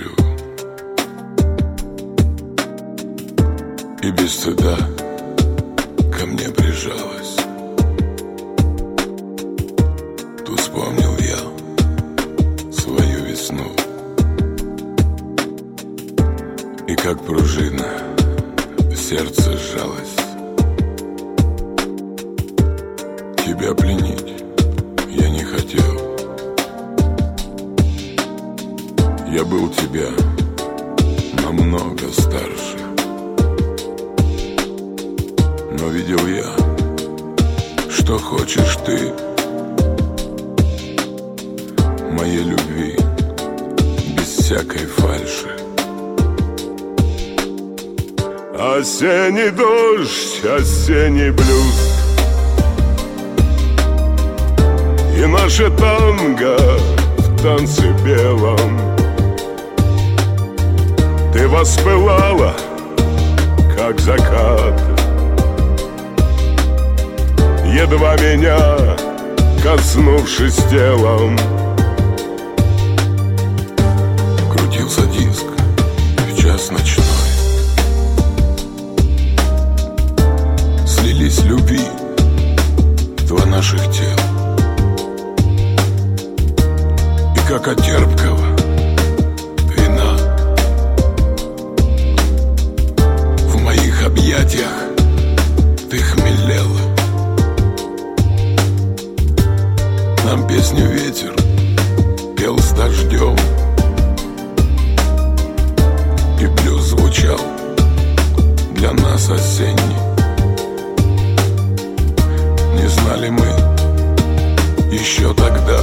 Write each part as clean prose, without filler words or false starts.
люблю. И без стыда ко мне прижалась. Тут вспомнил я свою весну. И как пружина сердце сжалось. Тебя пленить я не хотел. Я был тебя намного старше. Но видел я, что хочешь ты моей любви без всякой фальши. Осенний дождь, осенний блюз, и наше танго в танце белом. Ты воспылала, как закат, едва меня коснувшись телом. Крутился диск в час ночной. Слились любви два наших тел. И как от терпкого вина в моих объятиях ты хмелела. Нам песню ветер пел с дождем, и блюз звучал для нас осенний. Не знали мы еще тогда,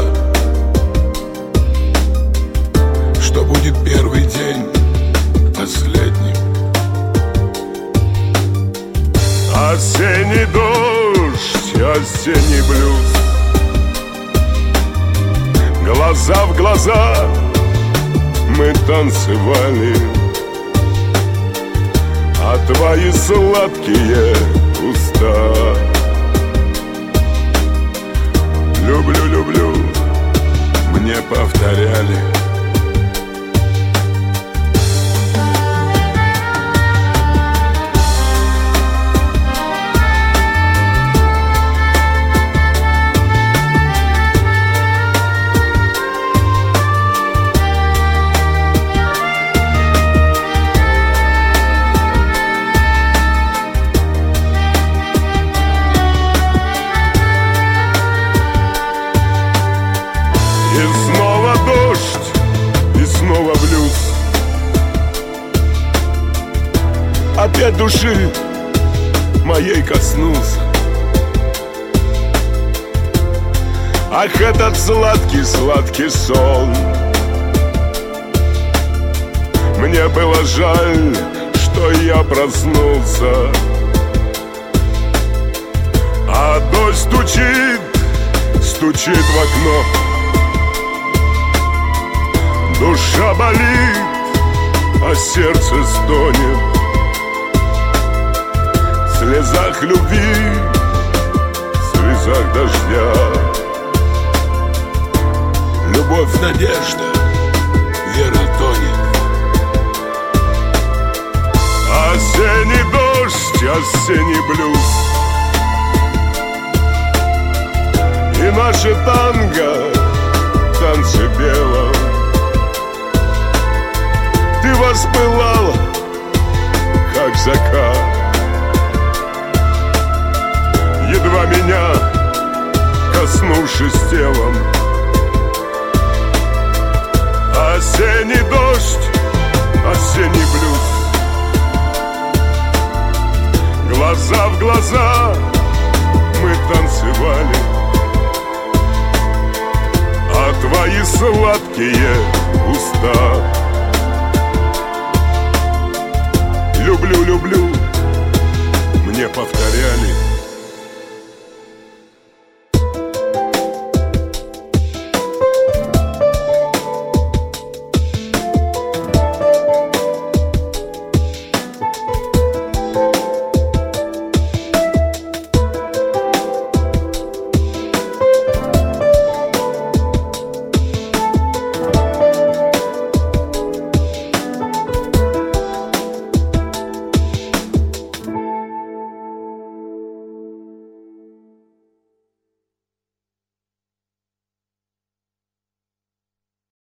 что будет первый день последним. Осенний дождь, осенний блюз, глаза в глаза мы танцевали, а твои сладкие уста люблю, люблю, мне повторяли. Опять души моей коснулся. Ах, этот сладкий, сладкий сон. Мне было жаль, что я проснулся, а дождь стучит, стучит в окно. Душа болит, а сердце стонет. В слезах любви, в слезах дождя. Любовь, надежда, вера тонет. Осенний дождь, осенний блюз, и наше танго в танце белом. Ты воспылала, как закат, едва меня коснувшись телом. Осенний дождь, осенний блюз, глаза в глаза мы танцевали, а твои сладкие уста